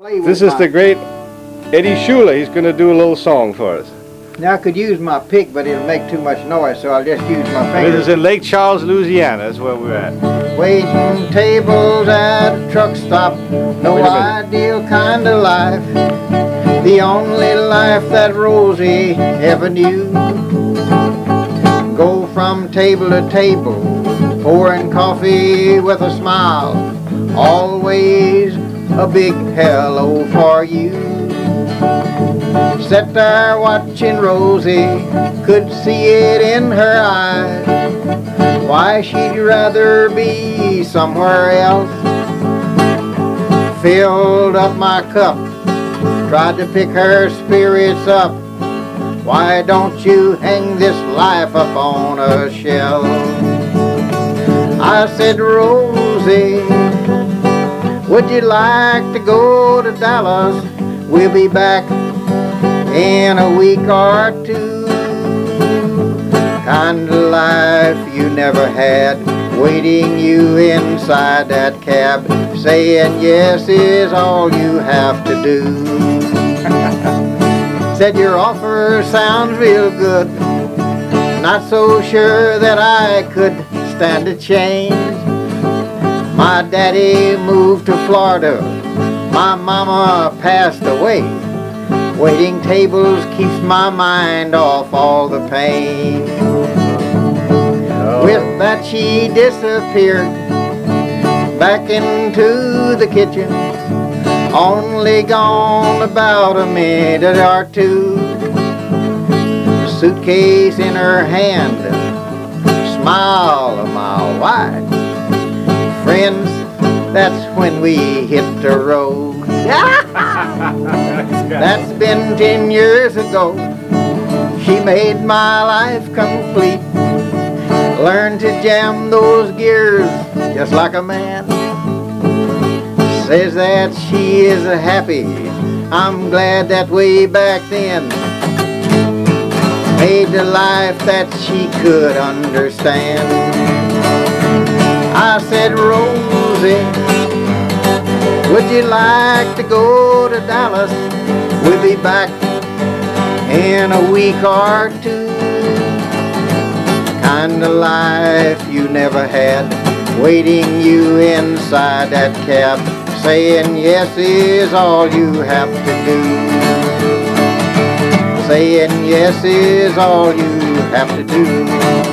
This is the great Eddie Shula. He's going to do a little song for us. Now I could use my pick, but it'll make too much noise, so I'll just use my fingers. This is in Lake Charles, Louisiana. That's where we're at. Waiting tables at a truck stop, no ideal kind of life. The only life that Rosie ever knew. Go from table to table, pouring coffee with a smile. Always a big hello for you. Sat there watching Rosie, could see it in her eyes. Why she'd rather be somewhere else. Filled up my cup, tried to pick her spirits up. Why don't you hang this life up on a shelf? I said, Rosie, would you like to go to Dallas? We'll be back in a week or two. Kind of life you never had, waiting you inside that cab, saying yes is all you have to do. Said your offer sounds real good, not so sure that I could stand a change. My daddy moved to Florida, my mama passed away. Waiting tables keeps my mind off all the pain. With that she disappeared back into the kitchen, only gone about a minute or two. Suitcase in her hand, smile a mile wide. Friends, that's when we hit the road. That's been 10 years ago. She made my life complete. Learned to jam those gears just like a man. Says that she is happy. I'm glad that way back then made the life that she could understand. I said, Rosie, would you like to go to Dallas? We'll be back in a week or two. Kind of life you never had, waiting you inside that cab, saying yes is all you have to do. Saying yes is all you have to do.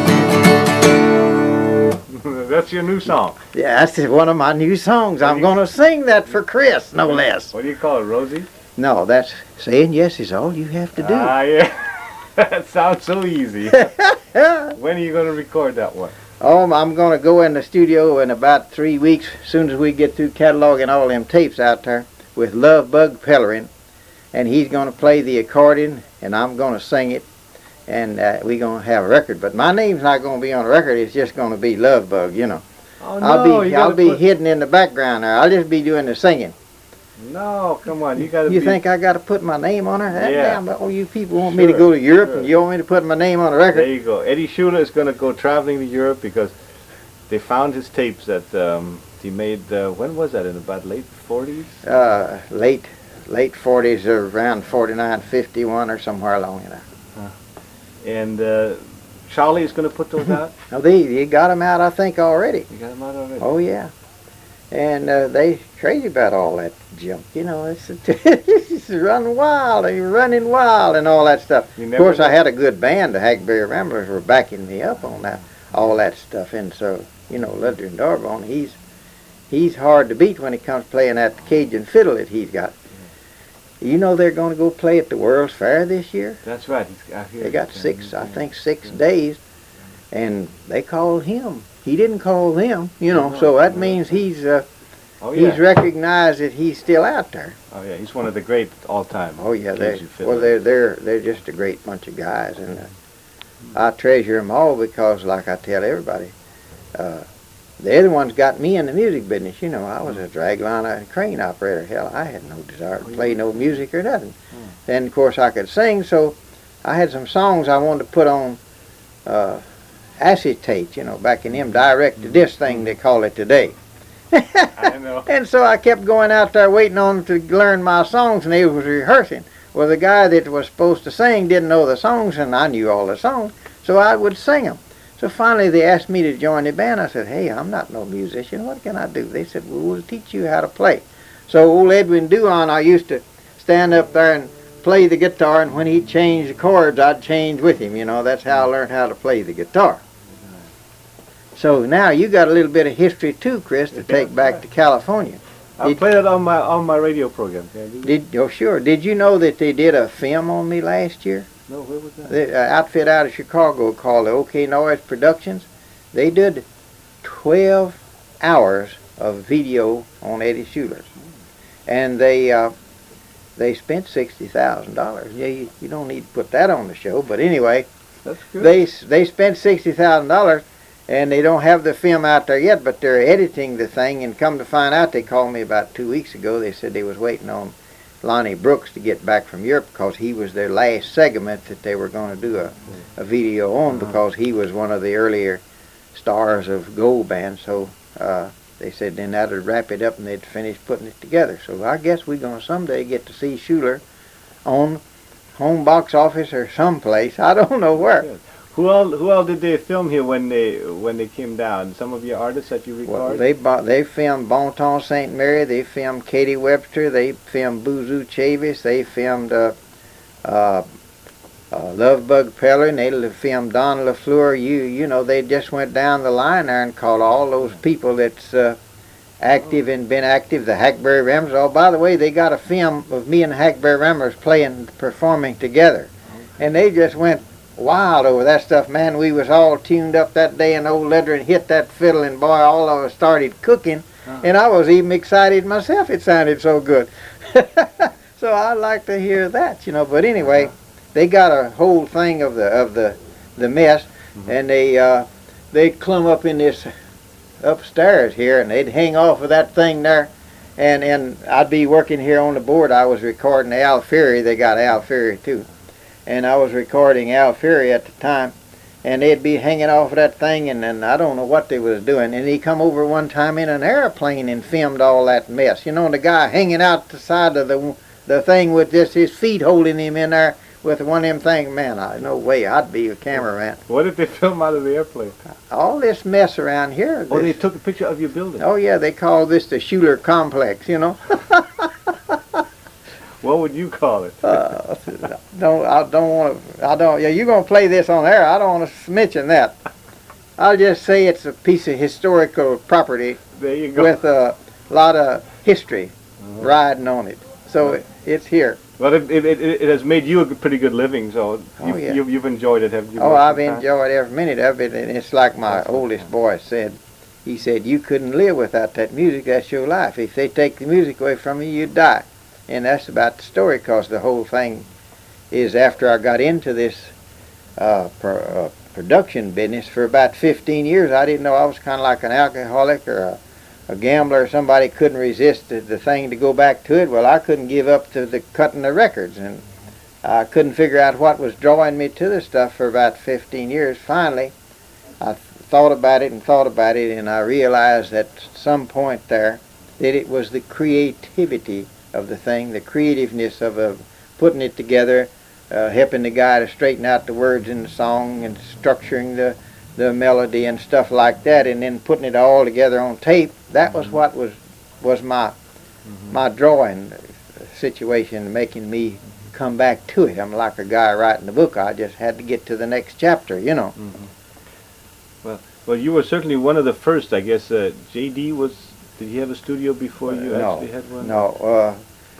That's your new song. Yeah, that's one of my new songs. I'm going to sing that for Chris, no less. What do you call it, Rosie? No, that's saying yes is all you have to do. Ah, yeah. That sounds so easy. When are you going to record that one? Oh, I'm going to go in the studio in about 3 weeks, as soon as we get through cataloging all them tapes out there, with Love Bug Pellerin. And he's going to play the accordion, and I'm going to sing it. And we're going to have a record. But my name's not going to be on the record. It's just going to be Love Bug, you know. Oh, no, I'll be hidden in the background there. I'll just be doing the singing. No, come on. You think I got to put my name on her? Yeah. Damn, all you people want me to go to Europe, and you want me to put my name on the record? There you go. Eddie Shula is going to go traveling to Europe because they found his tapes that he made, when was that, in about late 40s? Late 40s, or around 49, 51, or somewhere along in there. And Charlie is going to put those out? No, they got them out, I think, already. You got them out already? Oh, yeah. And they crazy about all that junk, you know. It's running wild, and running wild, and all that stuff. Of course, I had a good band. The Hackberry Ramblers were backing me up on that, all that stuff. And so, you know, Ludger Darbone, he's hard to beat when it comes playing that Cajun fiddle that he's got. You know they're going to go play at the World's Fair this year? That's right. They got 6 days, and they called him. He didn't call them, you know, so that means he's recognized that he's still out there. Oh yeah, he's one of the great all-time. Oh yeah, they're just a great bunch of guys, and I treasure them all because, like I tell everybody, they're the ones got me in the music business. You know, I was a dragliner and crane operator. Hell, I had no desire to play no music or nothing. And of course I could sing, so I had some songs I wanted to put on acetate, you know, back in them direct-to-disc thing they call it today. I know. And so I kept going out there waiting on them to learn my songs, and they was rehearsing. Well, the guy that was supposed to sing didn't know the songs, and I knew all the songs, so I would sing them. So finally they asked me to join the band. I said, hey, I'm not no musician. What can I do? They said, well, we'll teach you how to play. So old Edwin Duan, I used to stand up there and play the guitar, and when he changed the chords, I'd change with him. You know, that's how I learned how to play the guitar. So now you got a little bit of history too, Chris, to take back to California. I played it on my radio program. Oh, sure. Did you know that they did a film on me last year? No, where was that? The outfit out of Chicago called the OK Noise Productions. They did 12 hours of video on Eddie Shuler, and they spent $60,000. Yeah, you don't need to put that on the show, but anyway, that's good. They spent $60,000. And they don't have the film out there yet, but they're editing the thing. And come to find out, they called me about 2 weeks ago. They said they was waiting on Lonnie Brooks to get back from Europe because he was their last segment that they were going to do a video on, because he was one of the earlier stars of Gold Band. So they said then that would wrap it up and they'd finish putting it together. So I guess we're going to someday get to see Shuler on home box office or someplace. I don't know where. Who all did they film here when they came down? Some of your artists that you recorded? Well, they filmed Bonton St. Mary. They filmed Katie Webster. They filmed Boozoo Chavis. They filmed Lovebug Peller. They filmed Don LaFleur. You know, they just went down the line there and called all those people that's active and been active. The Hackberry Ramblers. Oh, by the way, they got a film of me and the Hackberry Ramblers performing together, and they just went wild over that stuff, man. We was all tuned up that day, and old Ledrin hit that fiddle, and boy, all of us started cooking, and I was even excited myself. It sounded so good. So I like to hear that, you know. But anyway, they got a whole thing of the mess, and they'd climb up in this upstairs here, and they'd hang off of that thing there, and I'd be working here on the board. I was recording Al Ferry. They got Al Ferry too. And I was recording Al Ferry at the time, and they'd be hanging off of that thing, and I don't know what they was doing. And he come over one time in an airplane and filmed all that mess. You know, and the guy hanging out the side of the thing with just his feet holding him in there with one of them things. Man, no way I'd be a cameraman. What did they film out of the airplane? All this mess around here. Oh, they took a picture of your building? Oh, yeah, they call this the Shuler Complex, you know. What would you call it? I don't want to. Yeah, you're gonna play this on air. I don't want to mention that. I'll just say it's a piece of historical property. There you go. With a lot of history riding on it. So it's here. Well, it has made you a pretty good living. So you've enjoyed it, haven't you? Oh, I've enjoyed every minute of it, and it's like my oldest boy said. He said, "You couldn't live without that music. That's your life. If they take the music away from you, you'd die." And that's about the story, because the whole thing is after I got into this production business for about 15 years, I didn't know I was kind of like an alcoholic or a gambler, or somebody couldn't resist the thing to go back to it. Well, I couldn't give up to the cutting the records, and I couldn't figure out what was drawing me to the stuff for about 15 years. Finally, I thought about it, and I realized at some point there that it was the creativity of the thing, the creativeness of putting it together, helping the guy to straighten out the words in the song and structuring the melody and stuff like that, and then putting it all together on tape. That was what was my drawing situation, making me come back to it. I'm like a guy writing a book. I just had to get to the next chapter, you know. Well, you were certainly one of the first, I guess. J.D. Did he have a studio before you actually had one? No.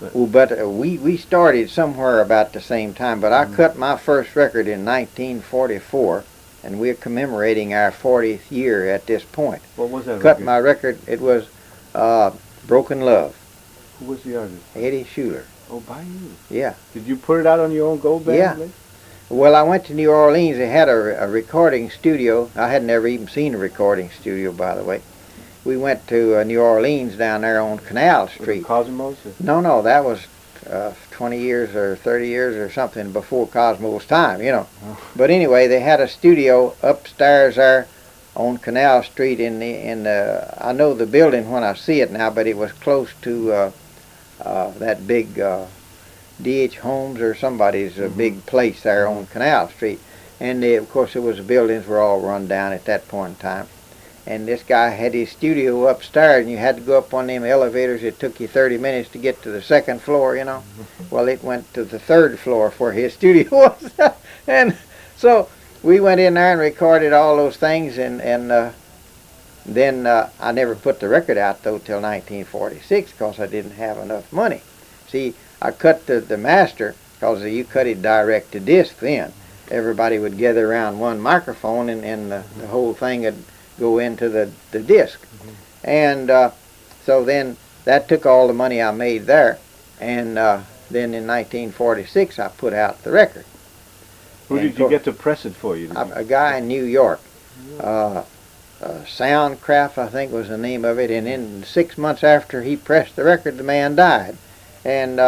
We started somewhere about the same time, but I cut my first record in 1944, and we're commemorating our 40th year at this point. What was that Cut my record, it was Broken Love. Who was the artist? Eddie Shuler. Oh, by you? Yeah. Did you put it out on your own Gold Band? Yeah. Well, I went to New Orleans. They had a recording studio. I had never even seen a recording studio, by the way. We went to New Orleans down there on Canal Street. Cosmos? No, that was 20 years or 30 years or something before Cosmo's time, you know. But anyway, they had a studio upstairs there on Canal Street I know the building when I see it now, but it was close to that big D.H. Holmes or somebody's big place there on Canal Street. And of course, the buildings were all run down at that point in time. And this guy had his studio upstairs, and you had to go up on them elevators. It took you 30 minutes to get to the second floor, you know. Well, it went to the third floor where his studio was. And so we went in there and recorded all those things, and then I never put the record out, though, till 1946 because I didn't have enough money. See, I cut the master because you cut it direct to disc then. Everybody would gather around one microphone, and the whole thing would go into the disc. And so then that took all the money I made there, and then in 1946 I put out the record. Who did you get to press it for you? A guy in New York. Soundcraft, I think was the name of it, and then 6 months after he pressed the record, the man died. And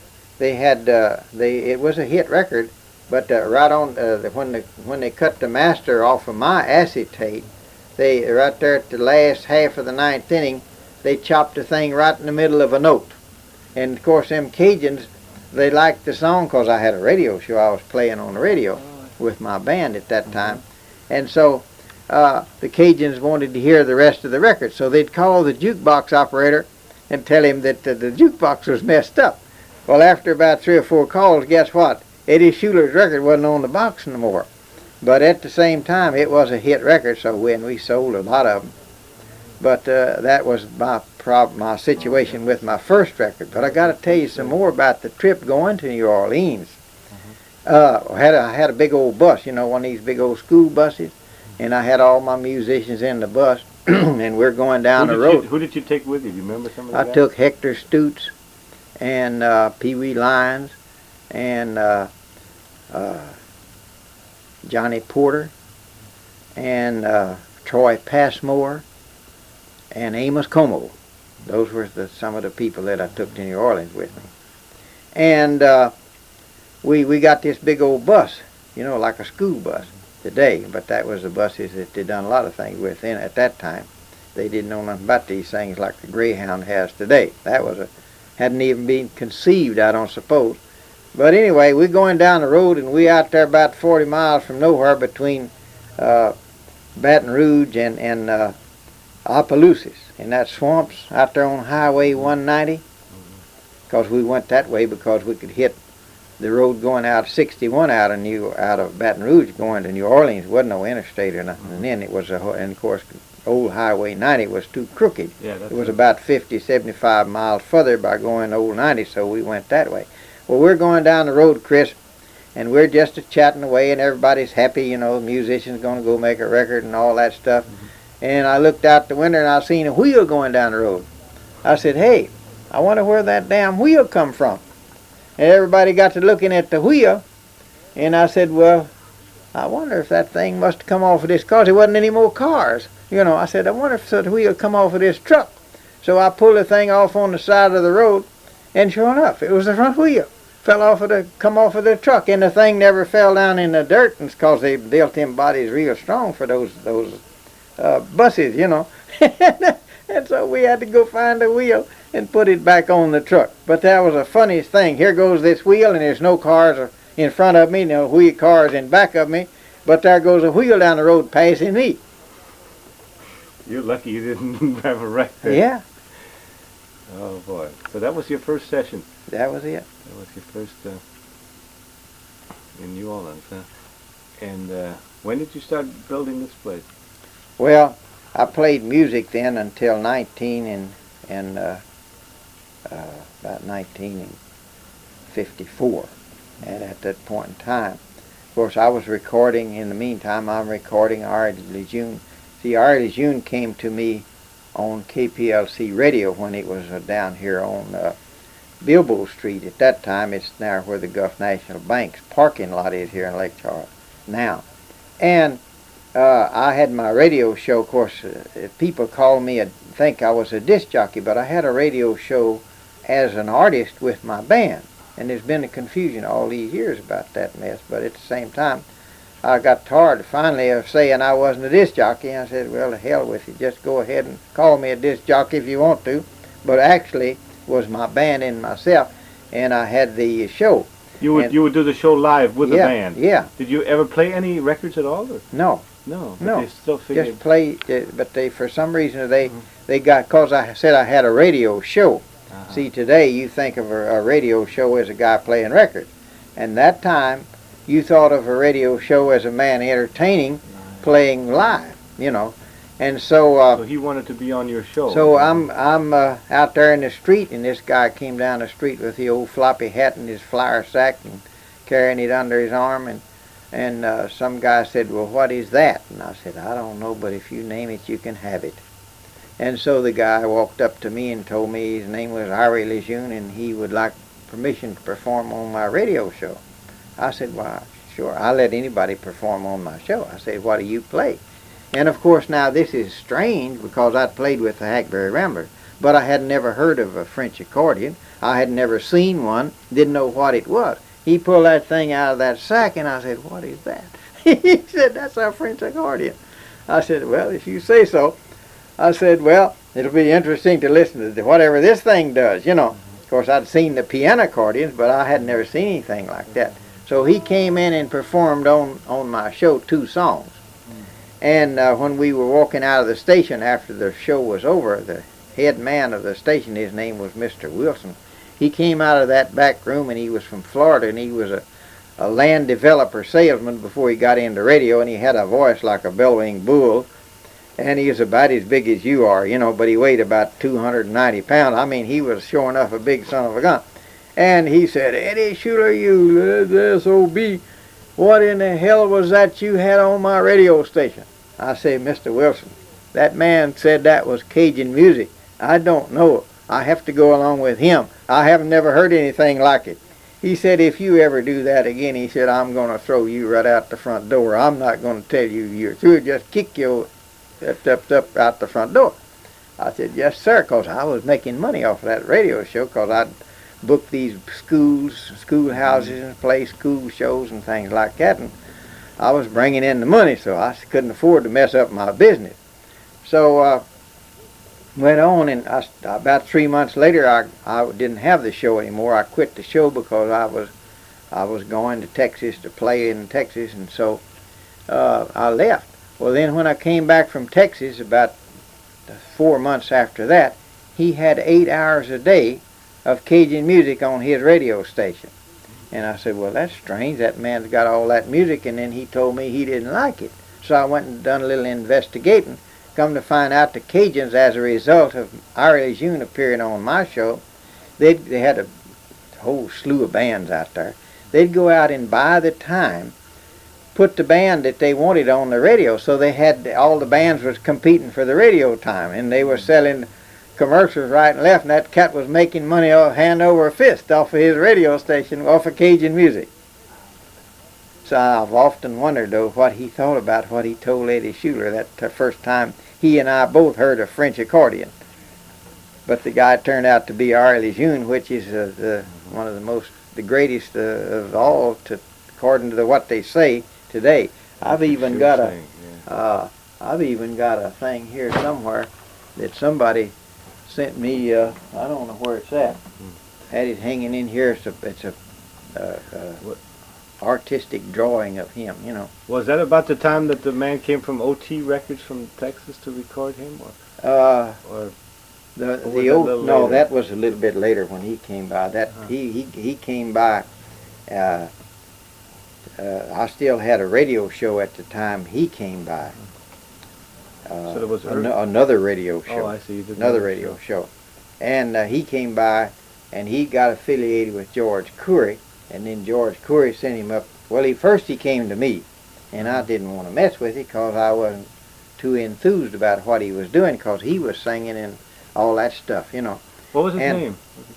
it was a hit record, but right on when they cut the master off of my acetate, they right there at the last half of the ninth inning, they chopped the thing right in the middle of a note. And of course, them Cajuns, they liked the song because I had a radio show I was playing on the radio with my band at that time, and so the Cajuns wanted to hear the rest of the record, so they'd call the jukebox operator and tell him that the jukebox was messed up. Well, after about 3 or 4 calls, guess what? Eddie Shuler's record wasn't on the box no more. But at the same time, it was a hit record, so we sold a lot of them. But that was my situation with my first record. But I got to tell you some more about the trip going to New Orleans. I had a big old bus, you know, one of these big old school buses, and I had all my musicians in the bus, and we're going down the road. Who did you take with you? Do you remember some of the I guys? took Hector Stutes and Pee Wee Lyons and Johnny Porter and Troy Passmore and Amos Como. Those were some of the people that I took to New Orleans with me. And we got this big old bus, you know, like a school bus today, but that was the buses that they done a lot of things with at that time. They didn't know nothing about these things like the Greyhound has today. That hadn't even been conceived, I don't suppose. But anyway, we're going down the road, and we out there about 40 miles from nowhere between Baton Rouge and Opelousas, in that swamps out there on Highway 190, because we went that way because we could hit the road going out 61 out of Baton Rouge going to New Orleans. Wasn't no interstate or nothing, and then it was and of course old Highway 90 was too crooked. Yeah, it was about 50, 75 miles further by going old 90, so we went that way. Well, we're going down the road, Chris, and we're just chatting away, and everybody's happy, you know, the musician's going to go make a record and all that stuff. And I looked out the window and I seen a wheel going down the road. I said, hey, I wonder where that damn wheel come from. And everybody got to looking at the wheel, and I said, well, I wonder if that thing must have come off of this car. There wasn't any more cars. You know, I said, I wonder if the wheel come off of this truck. So I pulled the thing off on the side of the road, and sure enough, it was the front wheel. Come off of the truck, and the thing never fell down in the dirt, and it's because they built them bodies real strong for those buses, you know. And so we had to go find the wheel and put it back on the truck. But that was the funniest thing. Here goes this wheel, and there's no cars in front of me, no wheel cars in back of me, but there goes a wheel down the road passing me. You're lucky you didn't have a wreck there. Yeah. Oh boy. So that was your first session. That was it. That was your first in New Orleans, huh? And when did you start building this place? Well, I played music then until about 1954, and at that point in time, of course, I was recording. In the meantime, I'm recording Ari Lejeune. See, Ari Lejeune came to me on KPLC radio when it was down here on Bilbo Street. At that time, it's now where the Gulf National Bank's parking lot is here in Lake Charles now. And I had my radio show. Of course, people call me, think I was a disc jockey, but I had a radio show as an artist with my band. And there's been a confusion all these years about that mess. But at the same time, I got tired finally of saying I wasn't a disc jockey. And I said, well, to hell with you. Just go ahead and call me a disc jockey if you want to. But actually, was my band and myself, and I had the show. You would do the show live with the band. Yeah. Did you ever play any records at all? Or? No. No. No. They still figured... Just play, but they for some reason they got, cause I said I had a radio show. See, today you think of a radio show as a guy playing records, and that time you thought of a radio show as a man entertaining, playing live, you know. And so so he wanted to be on your show. So I'm out there in the street, and this guy came down the street with the old floppy hat and his flour sack and carrying it under his arm, and some guy said, well, what is that? And I said, I don't know, but if you name it, you can have it. And so the guy walked up to me and told me his name was Ari Lejeune, and he would like permission to perform on my radio show. I said, well, sure, I'll let anybody perform on my show. I said, what do you play? And of course now this is strange because I'd played with the Hackberry Ramblers, but I had never heard of a French accordion. I had never seen one, didn't know what it was. He pulled that thing out of that sack, and I said, what is that? He said, that's our French accordion. I said, well, if you say so. I said, well, it'll be interesting to listen to whatever this thing does, you know. Of course, I'd seen the piano accordions, but I had never seen anything like that. So he came in and performed on my show 2 songs. And when we were walking out of the station after the show was over, the head man of the station, his name was Mr. Wilson, he came out of that back room, and he was from Florida, and he was a land developer salesman before he got into radio, and he had a voice like a bellowing bull, and he was about as big as you are, you know, but he weighed about 290 pounds. I mean, he was sure enough a big son of a gun. And he said, Eddie Shuler, you SOB, what in the hell was that you had on my radio station? I say, Mr. Wilson, that man said that was Cajun music. I don't know it. I have to go along with him. I have never heard anything like it. He said, if you ever do that again, he said, I'm going to throw you right out the front door. I'm not going to tell you you're through. Just kick you up out the front door. I said, yes, sir, because I was making money off of that radio show because I'd book these schoolhouses and play school shows and things like that. And I was bringing in the money, so I couldn't afford to mess up my business. So went on, and about 3 months later, I didn't have the show anymore. I quit the show because I was going to Texas to play in Texas, and so I left. Well, then when I came back from Texas, about 4 months after that, he had 8 hours a day of Cajun music on his radio station. And I said, well, that's strange. That man's got all that music, and then he told me he didn't like it. So I went and done a little investigating. Come to find out the Cajuns, as a result of Ari Lejeune appearing on my show, they had a whole slew of bands out there. They'd go out and buy the time, put the band that they wanted on the radio. So they had, all the bands was competing for the radio time, and they were selling commercials right and left, and that cat was making money hand over fist off of his radio station, off of Cajun music. So I've often wondered, though, what he thought about what he told Eddie Shuler that first time he and I both heard a French accordion. But the guy turned out to be Ari Lejeune, which is one of the greatest of all, according to what they say today. I've even got a thing here somewhere that somebody sent me. I don't know where it's at. Had it hanging in here. It's a artistic drawing of him, you know. Was that about the time that the man came from OT Records from Texas to record him, that was a little bit later when he came by. He came by. I still had a radio show at the time he came by. So there was another radio show. Oh, I see. Another radio show. And he came by, and he got affiliated with George Curry, and then George Curry sent him up. Well, he came to me, and I didn't want to mess with him because I wasn't too enthused about what he was doing, because he was singing and all that stuff, you know. What was his name?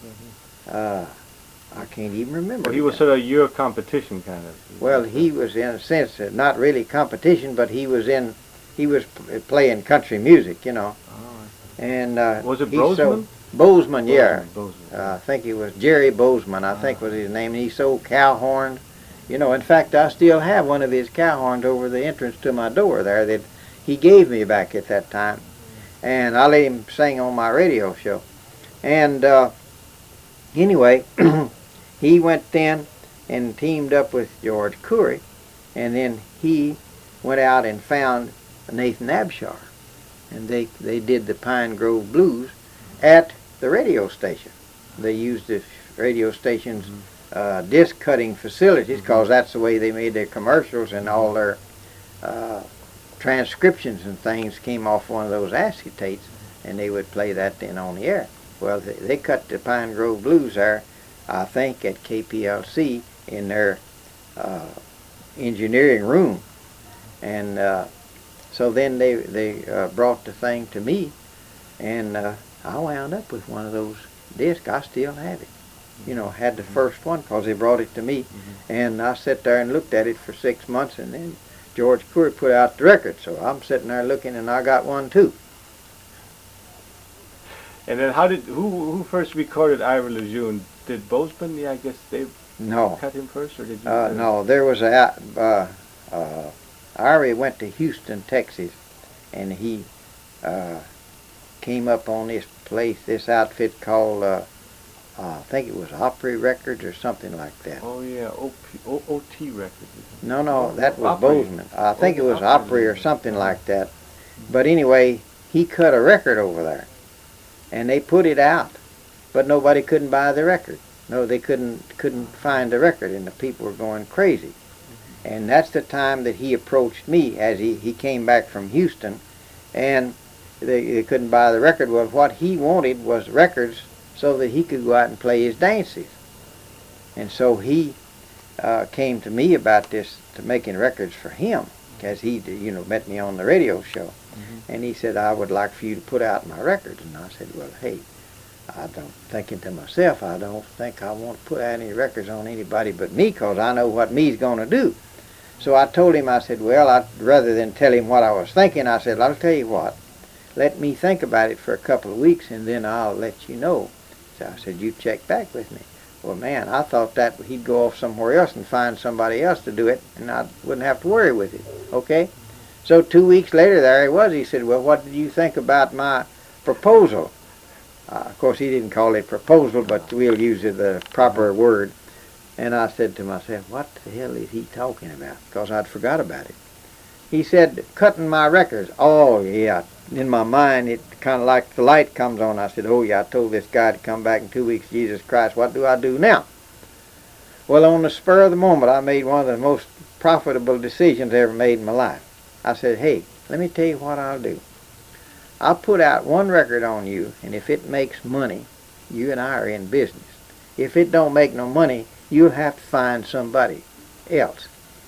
I can't even remember. Well, he was sort of your competition, kind of. Well, he was, in a sense, not really competition, but he was playing country music, you know. Oh, and was it Bozeman? Bozeman, yeah. Bozeman. I think it was Jerry Bozeman, I think was his name. And he sold cow horns You know, in fact, I still have one of his cow horns over the entrance to my door there that he gave me back at that time. And I let him sing on my radio show. And anyway, he went then and teamed up with George Curry, and then he went out and found Nathan Abshar, and they did the Pine Grove Blues at the radio station. They used the radio station's disc cutting facilities, because that's the way they made their commercials, and all their transcriptions and things came off one of those acetates, and they would play that then on the air. Well, they cut the Pine Grove Blues there, I think, at KPLC in their engineering room. And so then they brought the thing to me, and I wound up with one of those discs. I still have it. You know, had the first one because they brought it to me. And I sat there and looked at it for 6 months, and then George Curry put out the record. So I'm sitting there looking, and I got one too. And then who first recorded Ira Lejeune? Did Bozeman? Yeah, I guess they cut him first, or did you? No, there was Ira went to Houston, Texas, and he came up on this outfit called I think it was Opry Records or something like that. Oh yeah, OT Records. No, that was Bozeman. I think it was Opry or something like that. But anyway, he cut a record over there, and they put it out, but nobody couldn't buy the record. No, they couldn't find the record, and the people were going crazy. And that's the time that he approached me as he came back from Houston, and they couldn't buy the record. Well, what he wanted was records so that he could go out and play his dances. And so he came to me about this, to making records for him, because he, met me on the radio show. And he said, I would like for you to put out my records. And I said, well, hey, thinking to myself, I don't think I want to put out any records on anybody but me, because I know what me's going to do. So I told him, I said, well, rather than tell him what I was thinking, I said, I'll tell you what, let me think about it for a couple of weeks, and then I'll let you know. So I said, you check back with me. Well, man, I thought that he'd go off somewhere else and find somebody else to do it, and I wouldn't have to worry with it, okay? So 2 weeks later, there he was. He said, well, what did you think about my proposal? Of course, he didn't call it proposal, but we'll use the proper word. And I said to myself, what the hell is he talking about? Because I'd forgot about it. He said, cutting my records. Oh, yeah. In my mind, it kind of like the light comes on. I said, oh, yeah, I told this guy to come back in 2 weeks. Jesus Christ, what do I do now? Well, on the spur of the moment, I made one of the most profitable decisions I ever made in my life. I said, hey, let me tell you what I'll do. I'll put out one record on you, and if it makes money, you and I are in business. If it don't make no money, you'll have to find somebody else.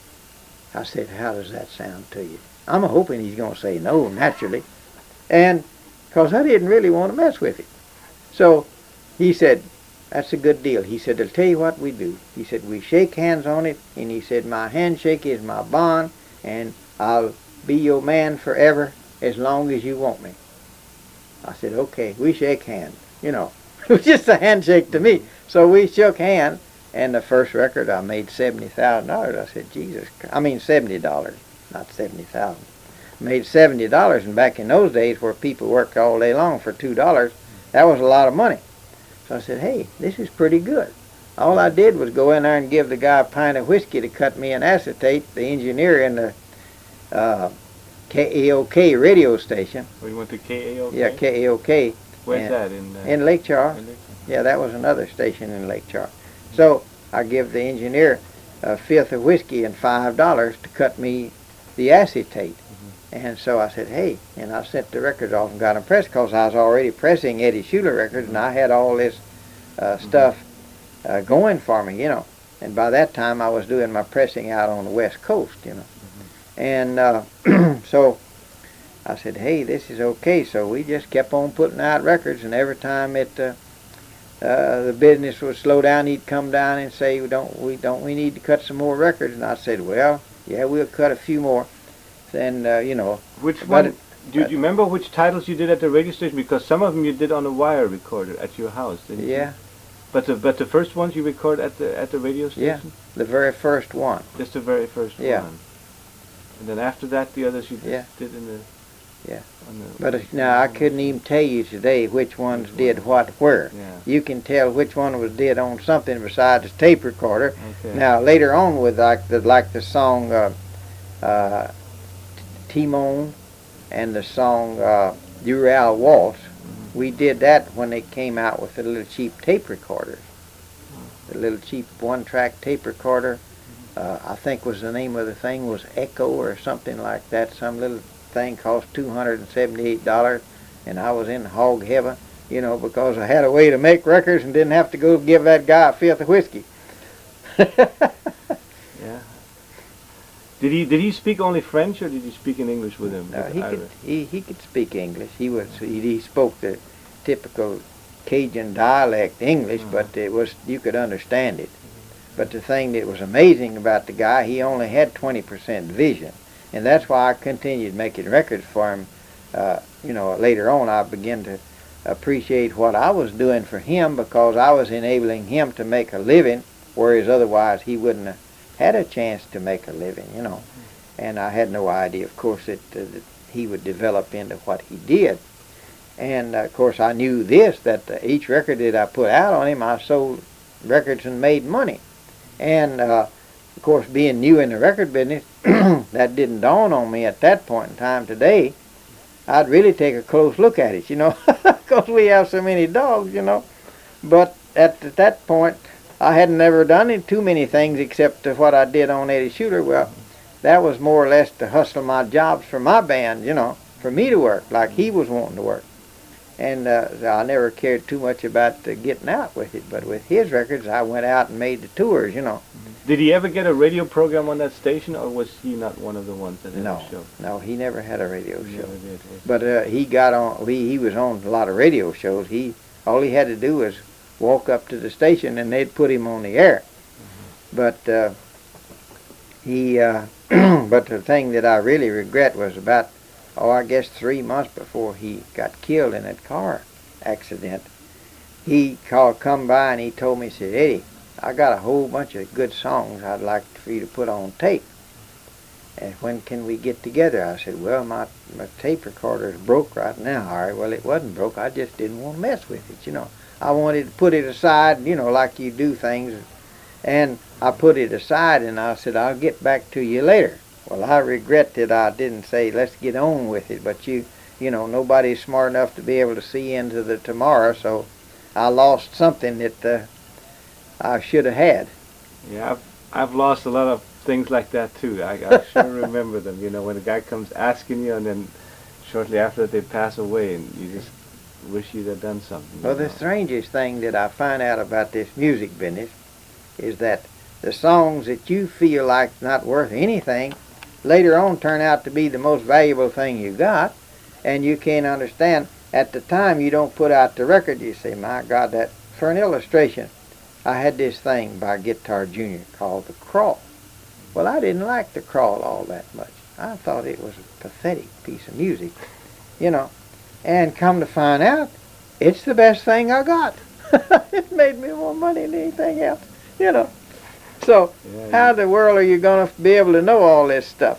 I said, how does that sound to you? I'm hoping he's going to say no, naturally. And because I didn't really want to mess with it. So he said, that's a good deal. He said, I'll tell you what we do. He said, we shake hands on it, and he said, my handshake is my bond, and I'll be your man forever as long as you want me. I said, okay, we shake hands. It was just a handshake to me. So we shook hands, and the first record I made $70,000. I said, Jesus Christ. I mean $70, not 70,000. Made $70, and back in those days where people worked all day long for $2, that was a lot of money. So I said, hey, this is pretty good. All I did was go in there and give the guy a pint of whiskey to cut me an acetate, the engineer in the KAOK radio station. Oh, you went to KAOK? Yeah, KAOK. Where's that? In Lake Charles. Yeah, that was another station in Lake Charles. So I give the engineer a fifth of whiskey and $5 to cut me the acetate. And so I said, hey, and I sent the records off and got them pressed, because I was already pressing Eddie Shuler records, and I had all this stuff going for me, And by that time, I was doing my pressing out on the West Coast, And so I said, hey, this is okay. So we just kept on putting out records, and every time the business would slow down, he'd come down and say, we need to cut some more records. And I said, well, yeah, we'll cut a few more. Then, Which one? Do you remember which titles you did at the radio station? Because some of them you did on a wire recorder at your house, didn't you? Yeah. But the first ones you record at the radio station? Yeah, the very first one. Just the very first Yeah. one. And then after that, the others you Yeah. did in the. Yeah. On the, But now I couldn't even tell you today which ones did what where. Yeah. You can tell which one was did on something besides a tape recorder. Okay. Now later on with like the song Timon and the song Dural Waltz, we did that when they came out with the little cheap tape recorders. The little cheap one-track tape recorder, I think was the name of the thing was Echo or something like that. Some little thing cost $278, and I was in hog heaven, you know, because I had a way to make records and didn't have to go give that guy a fifth of whiskey. Yeah. Did he speak only French, or did you speak in English with him? No, he could speak English. He spoke the typical Cajun dialect English, but you could understand it. But the thing that was amazing about the guy, he only had 20% vision, and that's why I continued making records for him. You know, later on I began to appreciate what I was doing for him, because I was enabling him to make a living, whereas otherwise he wouldn't have had a chance to make a living, you know. And I had no idea, of course, that he would develop into what he did. And of course I knew this, that each record that I put out on him, I sold records and made money. And of course, being new in the record business, that didn't dawn on me at that point in time. Today, I'd really take a close look at it, you know, because we have so many dogs, you know. But at that point, I hadn't ever done too many things except what I did on Eddie Shooter. Well, that was more or less to hustle my jobs for my band, you know, for me to work like he was wanting to work. And I never cared too much about getting out with it. But with his records, I went out and made the tours, you know. Did he ever get a radio program on that station, or was he not one of the ones that had a show? No, he never had a radio show. Never did. But he got on. He was on a lot of radio shows. All he had to do was walk up to the station, and they'd put him on the air. But but the thing that I really regret was about, I guess 3 months before he got killed in that car accident, he come by and he told me, he said, "Eddie, I got a whole bunch of good songs I'd like for you to put on tape. And when can we get together?" I said, "Well, my tape recorder is broke right now." "All right." "Well, it wasn't broke. I just didn't want to mess with it, you know. I wanted to put it aside, you know, like you do things." And I put it aside, and I said, "I'll get back to you later." Well, I regret that I didn't say, "Let's get on with it." But you know, nobody's smart enough to be able to see into the tomorrow, so I lost something that I should have had. Yeah, I've lost a lot of things like that too. I sure remember them. You know, when a guy comes asking you, and then shortly after they pass away, and you just wish you'd have done something. Well, the strangest thing that I find out about this music business is that the songs that you feel like not worth anything later on turn out to be the most valuable thing you got, and you can't understand. At the time you don't put out the record, you say, "My God, that." For an illustration, I had this thing by Guitar Junior called The Crawl. Well, I didn't like The Crawl all that much. I thought it was a pathetic piece of music, you know. And come to find out, it's the best thing I got. It made me more money than anything else, you know. So, how in the world are you going to be able to know all this stuff?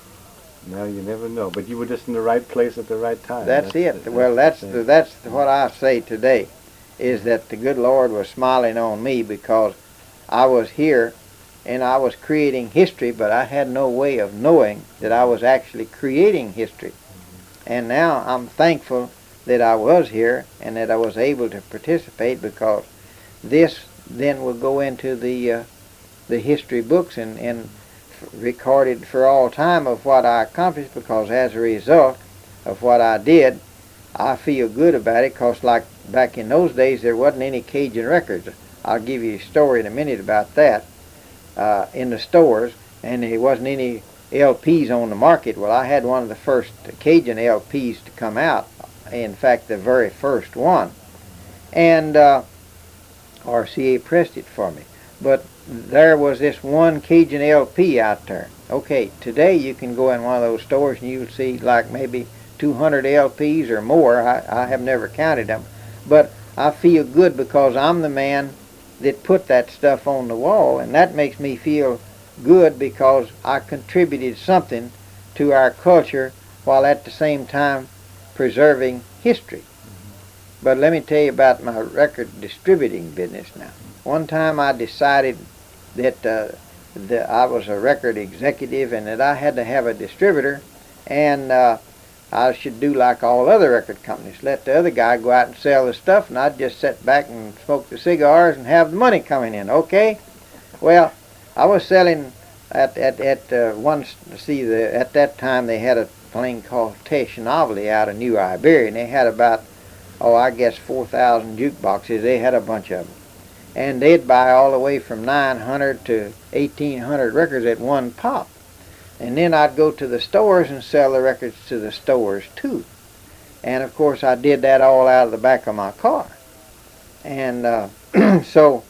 No, you never know. But you were just in the right place at the right time. That's it. Well, that's what I say today, is that the good Lord was smiling on me, because I was here and I was creating history, but I had no way of knowing that I was actually creating history. And now I'm thankful that I was here and that I was able to participate, because this then will go into the history books and recorded for all time of what I accomplished, because as a result of what I did, I feel good about it, because like back in those days there wasn't any Cajun records. I'll give you a story in a minute about that. In the stores, and there wasn't any LPs on the market. Well, I had one of the first Cajun LPs to come out, in fact the very first one, and RCA pressed it for me. But there was this one Cajun LP out there. Okay, today you can go in one of those stores and you'll see like maybe 200 LPs or more. I have never counted them, but I feel good because I'm the man that put that stuff on the wall, and that makes me feel good because I contributed something to our culture while at the same time preserving history. But let me tell you about my record distributing business now. One time I decided that I was a record executive and that I had to have a distributor, and I should do like all other record companies, let the other guy go out and sell the stuff, and I'd just sit back and smoke the cigars and have the money coming in. Okay? Well, I was selling at that time they had a plane called Teshnavali out of New Iberia, and they had about, I guess 4,000 jukeboxes. They had a bunch of them. And they'd buy all the way from 900 to 1,800 records at one pop. And then I'd go to the stores and sell the records to the stores too. And of course I did that all out of the back of my car. And so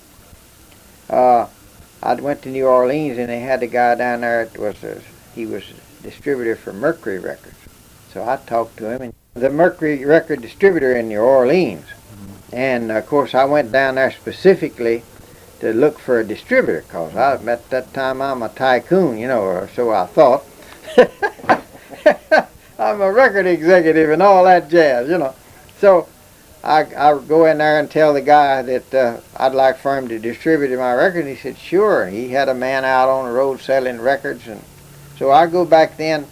I went to New Orleans, and they had a guy down there he was a distributor for Mercury Records. So I talked to him, and the Mercury record distributor in New Orleans. And of course I went down there specifically to look for a distributor, because at that time I'm a tycoon, or so I thought. I'm a record executive and all that jazz, So I go in there and tell the guy that I'd like for him to distribute my record. He said, sure. He had a man out on the road selling records. And so I go back then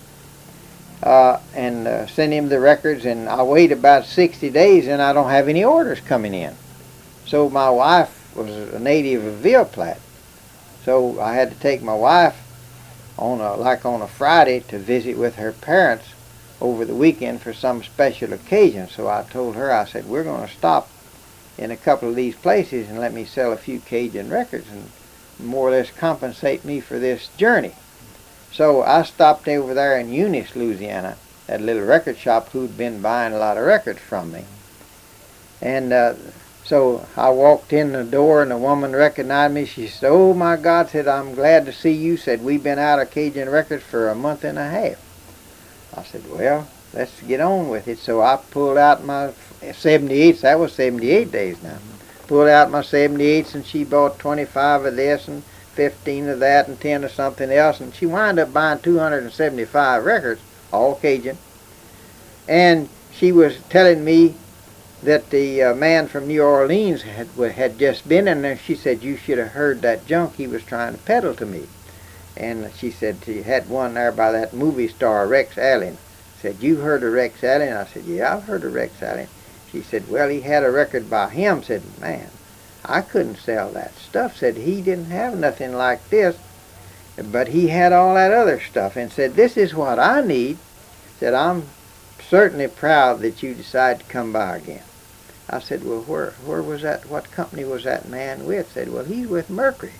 and send him the records, and I wait about 60 days, and I don't have any orders coming in. So my wife was a native of Ville Platte. So I had to take my wife on a Friday to visit with her parents over the weekend for some special occasion. So I told her, I said, we're going to stop in a couple of these places and let me sell a few Cajun records and more or less compensate me for this journey. So I stopped over there in Eunice, Louisiana, at a little record shop who'd been buying a lot of records from me. And so I walked in the door, and the woman recognized me. She said, oh my God, said, I'm glad to see you. Said, we've been out of Cajun records for a month and a half. I said, well, let's get on with it. So I pulled out my 78s. That was 78 days now. Pulled out my 78s, and she bought 25 of this and 15 of that and 10 of something else. And she wound up buying 275 records, all Cajun. And she was telling me that the man from New Orleans had just been in there. She said, you should have heard that junk he was trying to peddle to me. And she said she had one there by that movie star, Rex Allen. Said, you heard of Rex Allen? I said, yeah, I've heard of Rex Allen. She said, well, he had a record by him. Said, man, I couldn't sell that stuff. Said, he didn't have nothing like this, but he had all that other stuff. And said, this is what I need. Said, I'm certainly proud that you decided to come by again. I said, well, where was that? What company was that man with? Said, well, he's with Mercury.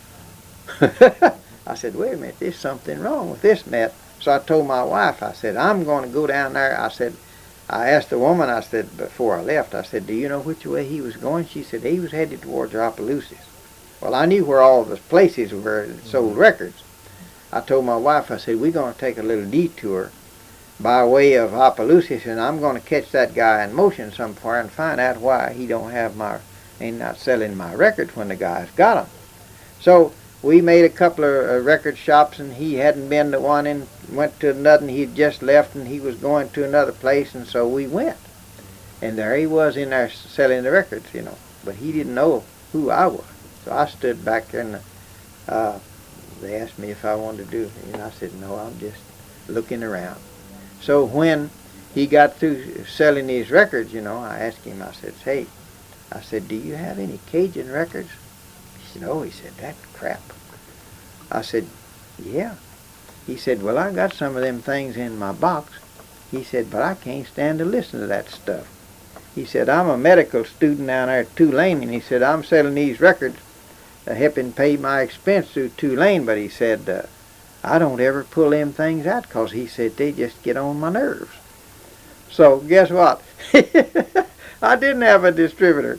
I said, wait a minute, there's something wrong with this mess. So I told my wife, I said, I'm going to go down there. I said, I asked the woman, I said, before I left, I said, do you know which way he was going? She said, he was headed towards Opelousas. Well, I knew where all the places were that sold records. I told my wife, I said, we're going to take a little detour by way of Opelousas, and I'm going to catch that guy in motion somewhere and find out why he ain't not selling my records when the guy's got them. So we made a couple of record shops, and he hadn't been to one and went to another, and he'd just left, and he was going to another place, and so we went. And there he was in there selling the records, but he didn't know who I was. So I stood back there, and they asked me if I wanted to do it, and I said, no, I'm just looking around. So when he got through selling these records, I asked him, I said, hey, I said, do you have any Cajun records? He said, oh, he said, that crap. I said, yeah. He said, well, I got some of them things in my box. He said, but I can't stand to listen to that stuff. He said, I'm a medical student down there at Tulane, and he said, I'm selling these records, helping pay my expense through Tulane, but he said, I don't ever pull them things out, because he said they just get on my nerves. So guess what? I didn't have a distributor.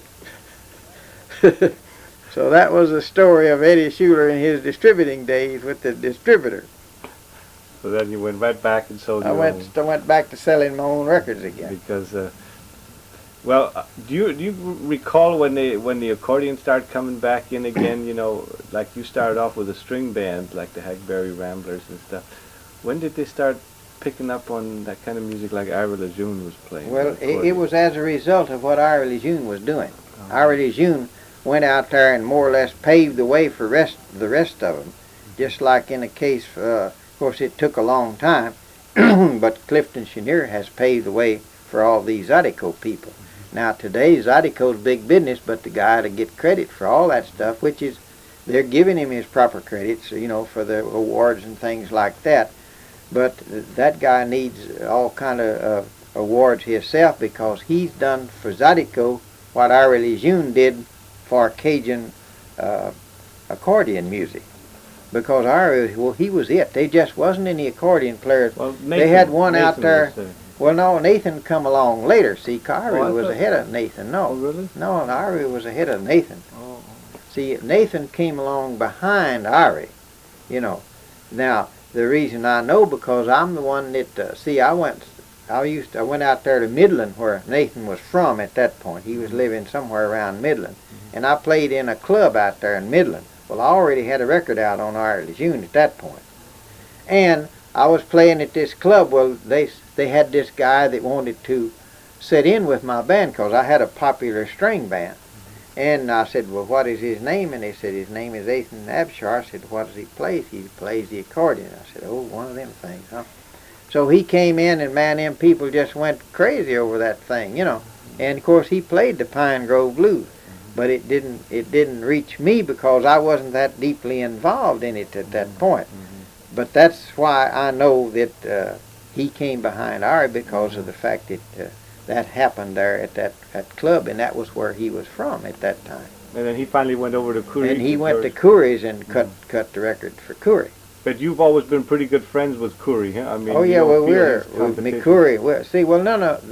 So that was the story of Eddie Shuler in his distributing days with the distributor. So then you went right back and sold your own. I went back to selling my own records again. Because Well, do you recall when the accordion started coming back in again? You know, like you started off with a string band, like the Hackberry Ramblers and stuff. When did they start picking up on that kind of music, like Ira Lejeune was playing? Well, it was as a result of what Ira Lejeune was doing. Ira Lejeune went out there and more or less paved the way for the rest of them. Just like in the case, of course, it took a long time, but Clifton Chenier has paved the way for all these Zydeco people. Now today, Zydeco's big business, but the guy to get credit for all that stuff, which is, they're giving him his proper credits, you know, for the awards and things like that. But that guy needs all kind of awards himself because he's done for Zydeco what Ira Lejeune did for Cajun accordion music. Because Ira, well, he was it. They just wasn't any accordion players. Well, Nathan, they had one Nathan out there. Well, no, Nathan come along later. See, Ira was ahead of Nathan. No, oh, really? No, Ira was ahead of Nathan. Oh. See, Nathan came along behind Ira, you know. Now, the reason I know because I'm the one that, see, I went out there to Midland where Nathan was from at that point. He was living somewhere around Midland. And I played in a club out there in Midland. Well, I already had a record out on Ira Lejeune at that point. And I was playing at this club. Well, they had this guy that wanted to sit in with my band because I had a popular string band. And I said, well, what is his name? And they said, his name is Ethan Abshar. I said, what does he play? He plays the accordion. I said, oh, one of them things, huh? So he came in, and man, them people just went crazy over that thing, you know. And of course, he played the Pine Grove Blues, but it didn't reach me because I wasn't that deeply involved in it at that point. But that's why I know that he came behind Ira because of the fact that that happened there at that club, and that was where he was from at that time. And then he finally went over to Coury. And he went to Coury's and cut the record for Coury. But you've always been pretty good friends with Coury, huh? I mean, oh yeah, well we're McCoury. Well, see, well none of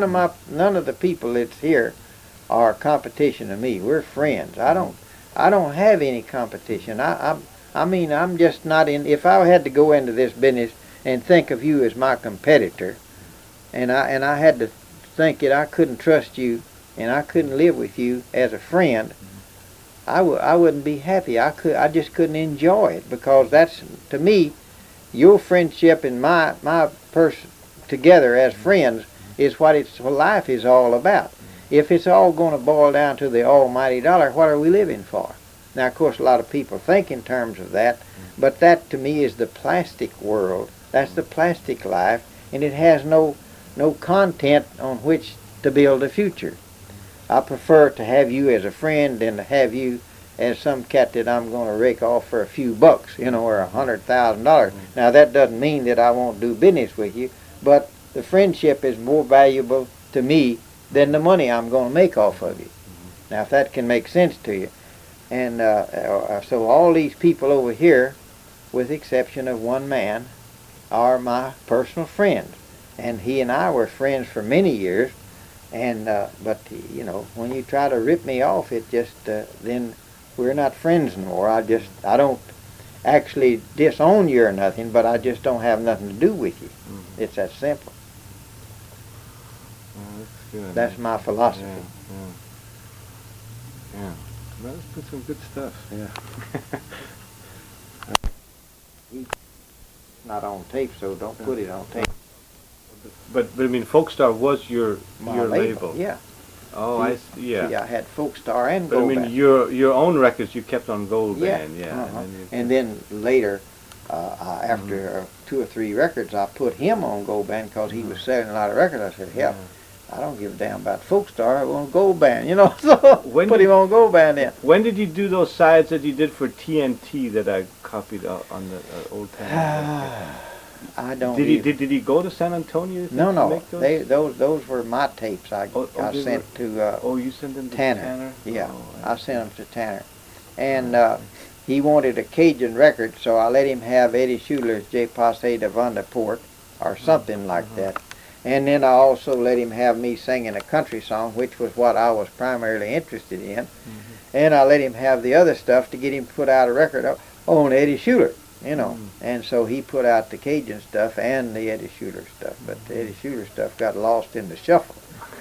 the people that's here are competition to me. We're friends. I don't have any competition. I mean, I'm just not in. If I had to go into this business and think of you as my competitor, and I had to think that I couldn't trust you and I couldn't live with you as a friend, I wouldn't be happy. I just couldn't enjoy it because that's, to me, your friendship and my person together as friends is what life is all about. If it's all going to boil down to the almighty dollar, what are we living for? Now, of course, a lot of people think in terms of that, but that to me is the plastic world. That's the plastic life, and it has no content on which to build a future. I prefer to have you as a friend than to have you as some cat that I'm going to rake off for a few bucks, you know, or $100,000. Now, that doesn't mean that I won't do business with you, but the friendship is more valuable to me than the money I'm going to make off of you. Now, if that can make sense to you. And so all these people over here, with the exception of one man, are my personal friends. And he and I were friends for many years. And but you know, when you try to rip me off, it just then we're not friends anymore. I don't actually disown you or nothing, but I just don't have nothing to do with you. It's that simple. That's good. That's my philosophy. Yeah. Well, let's put some good stuff. Yeah. It's not on tape, so don't put it on tape. But I mean, Folkstar was your label. Yeah. Oh, I see. Yeah. See, I had Folkstar and But Gold I mean, Band. your own records you kept on Gold Yeah. Band. Yeah. Uh-huh. And then later, after 2 or 3 records, I put him on Gold Band because he was selling a lot of records. I said, hell, I don't give a damn about Folkstar. I want Gold Band, you know. So put him on Gold Band then. When did you do those sides that you did for TNT that I copied on the old time? I don't. Did he go to San Antonio? No. To make those? Those were my tapes. I sent to. You sent them to Tanner. Yeah, Oh, I sent them to Tanner, and he wanted a Cajun record, so I let him have Eddie Schuler's Je Passe Devant la Porte or something like that. And then I also let him have me singing a country song, which was what I was primarily interested in. And I let him have the other stuff to get him to put out a record on Eddie Schuler, you know. And so he put out the Cajun stuff and the Eddie Schuler stuff. But the Eddie Schuler stuff got lost in the shuffle.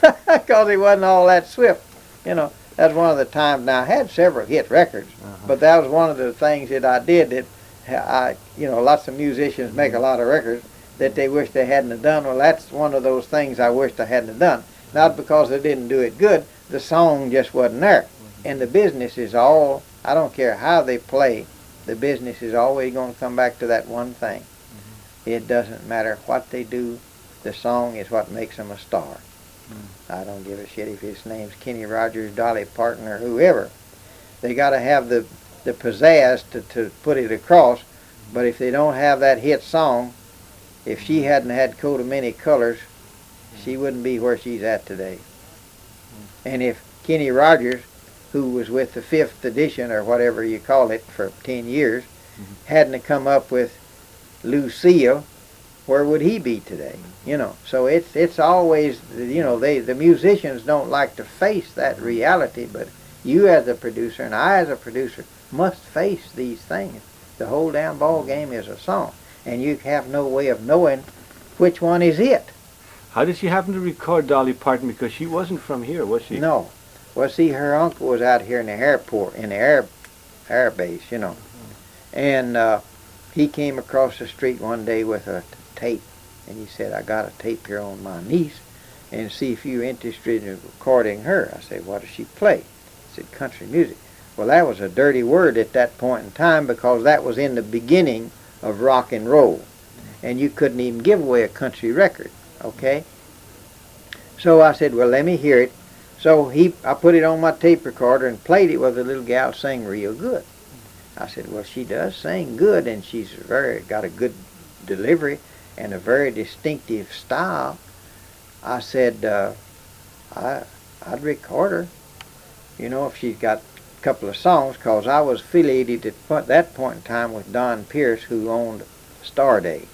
because he wasn't all that swift. You know, that's one of the times. Now I had several hit records, but that was one of the things that I did that lots of musicians make a lot of records that they wish they hadn't have done. Well, that's one of those things I wished I hadn't have done. Not because they didn't do it good, the song just wasn't there. And the business is all, I don't care how they play, the business is always going to come back to that one thing. It doesn't matter what they do, the song is what makes them a star. I don't give a shit if his name's Kenny Rogers, Dolly Parton, or whoever. They got to have the pizzazz to put it across, but if they don't have that hit song, if she hadn't had Coat of Many Colors, she wouldn't be where she's at today. And if Kenny Rogers, who was with the 5th edition or whatever you call it for 10 years, hadn't come up with Lucille, where would he be today? You know, so it's always, the musicians don't like to face that reality, but you as a producer and I as a producer must face these things. The whole damn ball game is a song, and you have no way of knowing which one is it. How did she happen to record Dolly Parton? Because she wasn't from here, was she? No. Well, see, her uncle was out here in the airport, in the air base, and he came across the street one day with a tape, and he said, I got a tape here on my niece, and see if you're interested in recording her. I said, what does she play? He said, country music. Well, that was a dirty word at that point in time, because that was in the beginning of rock and roll, and you couldn't even give away a country record, okay? So I said, well, let me hear it. So I put it on my tape recorder and played it with a little gal sang real good. I said, well, she does sing good, and she's got a good delivery and a very distinctive style. I said, I'd record her, if she's got a couple of songs, because I was affiliated at that point in time with Don Pierce, who owned Star Day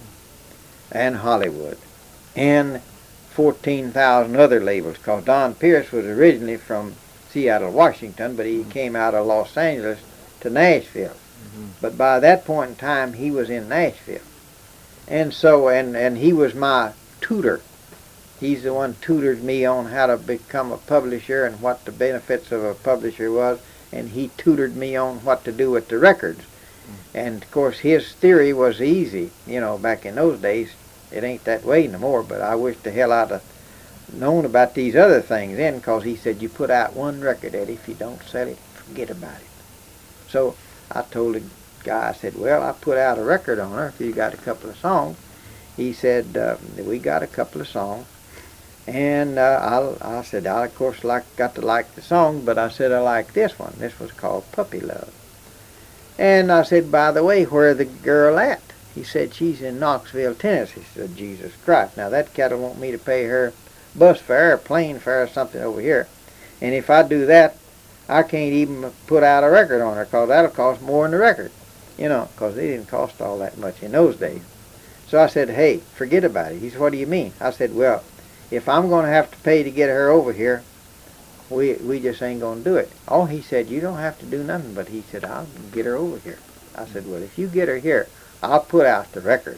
and Hollywood and 14,000 other labels, because Don Pierce was originally from Seattle, Washington, but he came out of Los Angeles to Nashville. But by that point in time, he was in Nashville. And so, and he was my tutor. He's the one tutored me on how to become a publisher and what the benefits of a publisher was, and he tutored me on what to do with the records. And of course, his theory was easy. Back in those days, it ain't that way no more, but I wish the hell I'd have known about these other things then, because he said, you put out one record, Eddie, if you don't sell it, forget about it. So I told the guy, I said, well, I put out a record on her if you got a couple of songs. He said, we got a couple of songs. And I said, I of course got to like the song, but I said, I like this one. This was called Puppy Love. And I said, by the way, where the girl at? He said, she's in Knoxville, Tennessee. He said, Jesus Christ. Now that cat'll want me to pay her bus fare or plane fare or something over here. And if I do that, I can't even put out a record on her, because that'll cost more than the record. Because they didn't cost all that much in those days. So I said, hey, forget about it. He said, what do you mean? I said, well, if I'm going to have to pay to get her over here, we just ain't going to do it. Oh, he said, you don't have to do nothing, but he said, I'll get her over here. I said, well, if you get her here, I'll put out the record,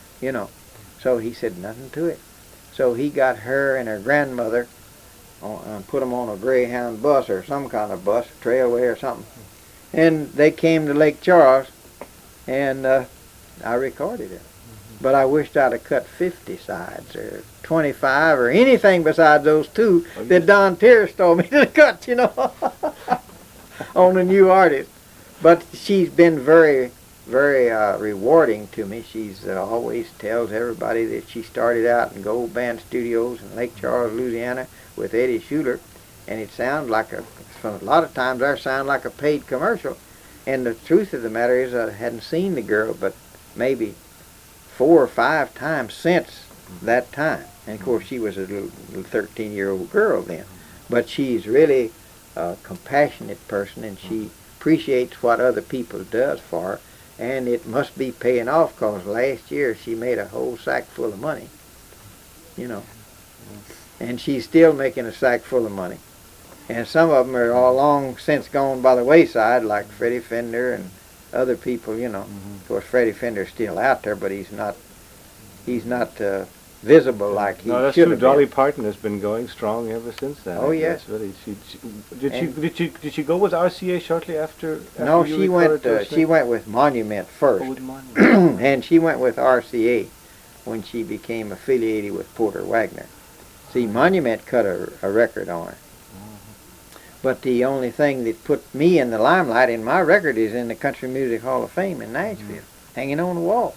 So he said, nothing to it. So he got her and her grandmother and put them on a Greyhound bus or some kind of bus, Trailway or something. And they came to Lake Charles, and I recorded it. But I wished I'd have cut 50 sides or 25 or anything besides those two that Don Pierce told me to cut, on a new artist. But she's been very, very rewarding to me. She's always tells everybody that she started out in Gold Band Studios in Lake Charles, Louisiana with Eddie Shuler, and it sounds like a lot of times there sound like a paid commercial. And the truth of the matter is I hadn't seen the girl but maybe 4 or 5 times since that time. And of course she was a little 13-year-old girl then. But she's really a compassionate person, and she appreciates what other people does for her. And it must be paying off, because last year she made a whole sack full of money. And she's still making a sack full of money. And some of them are all long since gone by the wayside, like Freddie Fender and other people, Of course, Freddie Fender's still out there, but he's not visible like he No, that's should true. have Dolly been. Parton has been going strong ever since then. Oh, I yes. guess, really. Did she go with RCA shortly after No, you she recorded went. those She things? went with Monument first, Oh, with Monument. and she went with RCA when she became affiliated with Porter Wagner. See, Monument cut a record on her. But the only thing that put me in the limelight in my record is in the Country Music Hall of Fame in Nashville, hanging on the wall.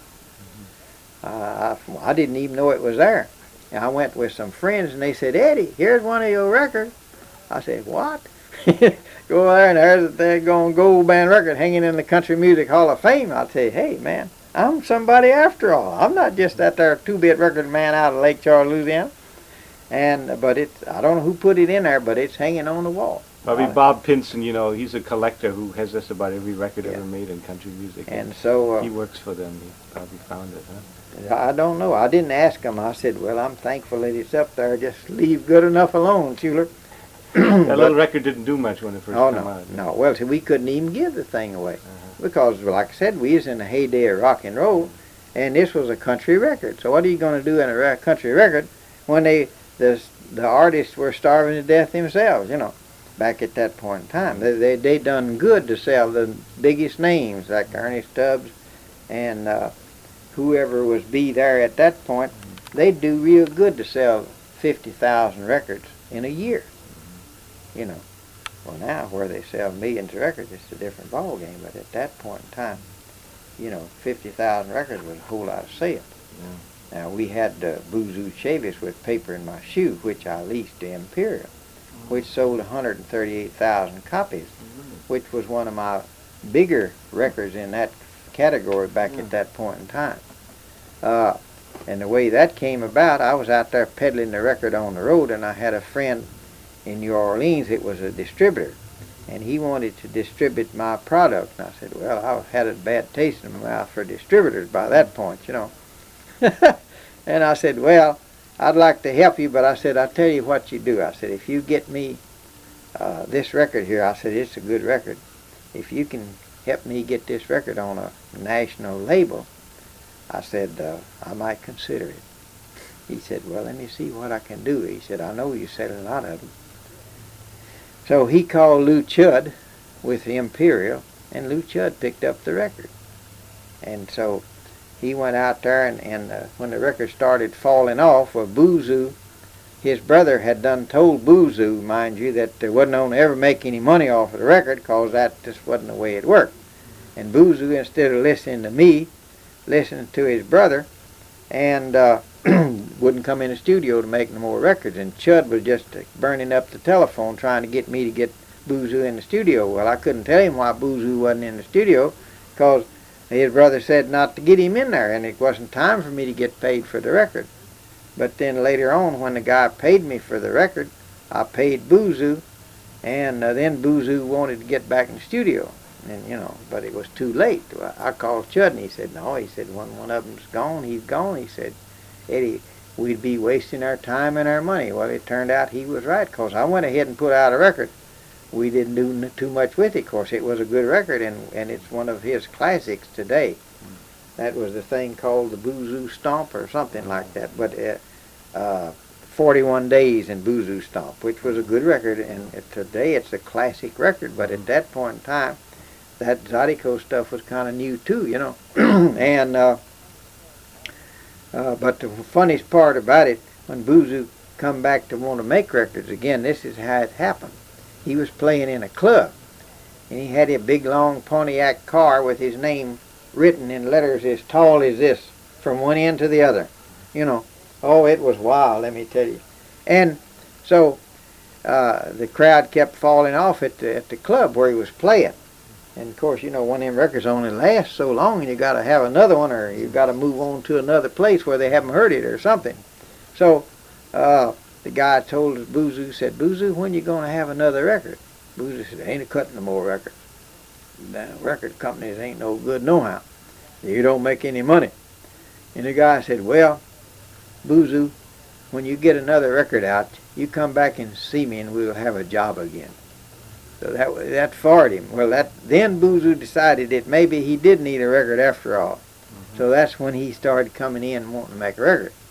I didn't even know it was there. And I went with some friends, and they said, "Eddie, here's one of your records." I said, "What?" Go there, and there's a daggone gold band record hanging in the Country Music Hall of Fame. I'll tell you, hey, man, I'm somebody after all. I'm not just that there two-bit record man out of Lake Charles, Louisiana. But I don't know who put it in there, but it's hanging on the wall. Probably Bob Pinson, he's a collector who has just about every record Yeah. ever made in country music. And so he works for them. He probably found it, huh? I don't know. I didn't ask him. I said, well, I'm thankful that it's up there. Just leave good enough alone, Schuler. That little record didn't do much when it first Oh, came no, out. no. Well, see, we couldn't even give the thing away. Uh-huh. Because, like I said, we was in the heyday of rock and roll, and this was a country record. So what are you going to do in a country record when the artists were starving to death themselves, back at that point in time? They done good to sell the biggest names, like Ernest Tubbs and whoever was be there at that point. They'd do real good to sell 50,000 records in a year, Well, now where they sell millions of records, it's a different ball game. But at that point in time, 50,000 records was a whole lot of sales. Yeah. Now, we had Boozoo Chavis with Paper in My Shoe, which I leased to Imperial, which sold 138,000 copies, which was one of my bigger records in that category back at that point in time. And the way that came about, I was out there peddling the record on the road, and I had a friend in New Orleans that was a distributor, and he wanted to distribute my product. And I said, well, I had a bad taste in my mouth for distributors by that point, And I said, well, I'd like to help you, but I said, I'll tell you what you do. I said, if you get me this record here, I said, it's a good record. If you can help me get this record on a national label, I said, I might consider it. He said, well, let me see what I can do. He said, I know you sell a lot of them. So he called Lou Chudd with the Imperial, and Lou Chudd picked up the record. And so he went out there, and when the record started falling off, Boozoo, his brother had done told Boozoo, mind you, that they wasn't going to ever make any money off of the record, because that just wasn't the way it worked. And Boozoo, instead of listening to me, listened to his brother, and wouldn't come in the studio to make no more records. And Chudd was just burning up the telephone trying to get me to get Boozoo in the studio. Well, I couldn't tell him why Boozoo wasn't in the studio, because his brother said not to get him in there, and it wasn't time for me to get paid for the record. But then later on, when the guy paid me for the record, I paid Boozoo, and then Boozoo wanted to get back in the studio. And, but it was too late. I called Chudd, and he said, no. He said, when one of them's gone, he's gone. He said, Eddie, we'd be wasting our time and our money. Well, it turned out he was right, because I went ahead and put out a record. We didn't do too much with it. Of course, it was a good record, and it's one of his classics today. That was the thing called the Boozoo Stomp or something like that. But 41 Days in Boozoo Stomp, which was a good record, and today it's a classic record. But at that point in time, that Zydeco stuff was kind of new too, and but the funniest part about it, when Boozoo come back to want to make records again, this is how it happened. He was playing in a club, and he had a big long Pontiac car with his name written in letters as tall as this from one end to the other. Oh, it was wild, let me tell you. And so the crowd kept falling off at the club where he was playing. And, of course, one of them records only lasts so long, and you got to have another one, or you got to move on to another place where they haven't heard it or something. So the guy told Boozoo, said, Boozoo, when you going to have another record? Boozoo said, ain't a cutting no more records. The record companies ain't no good nohow. You don't make any money. And the guy said, well, Boozoo, when you get another record out, you come back and see me, and we'll have a job again. So that fired him. Well, then Boozoo decided that maybe he did need a record after all. So that's when he started coming in and wanting to make a record.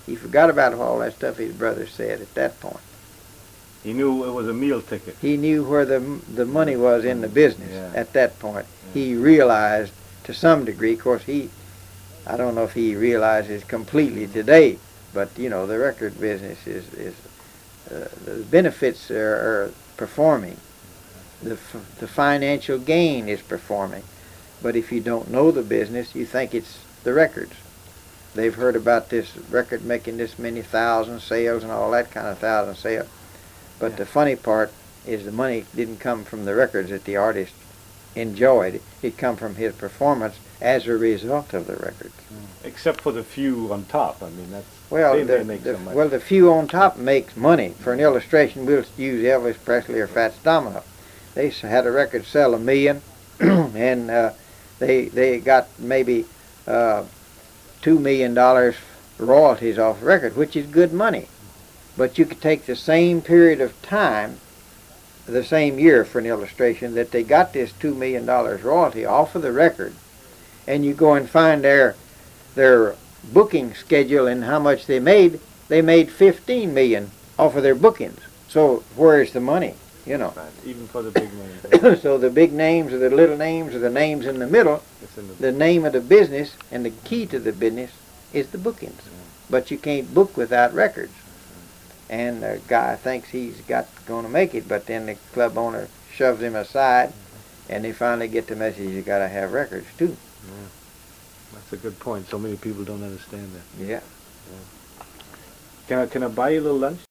He forgot about all that stuff his brother said at that point. He knew it was a meal ticket. He knew where the money was in the business at that point. Yeah. He realized to some degree, of course, I don't know if he realizes completely today, but you know, the record business is the benefits are performing. The financial gain is performing. But if you don't know the business, you think it's the records. They've heard about this record making this many thousand sales and all that kind of thousand sales. But the funny part is the money didn't come from the records that the artist enjoyed. It come from his performance as a result of the records. Except for the few on top. I mean, that's they make some money. Well, the few on top makes money. For an illustration, we'll use Elvis Presley or Fats Domino. They had a record sell $1 million, and they got maybe $2 million royalties off the record, which is good money. But you could take the same period of time, the same year for an illustration, that they got this $2 million royalty off of the record, and you go and find their booking schedule and how much they made $15 million off of their bookings. So where's the money, you know? Right. Even for the big names. So the big names or the little names or the names in the middle, the name of the business and the key to the business is the bookings. Yeah. But you can't book without records. And the guy thinks he's going to make it, but then the club owner shoves him aside, and they finally get the message you got to have records too. Yeah. That's a good point. So many people don't understand that. Yeah. Can I buy you a little lunch?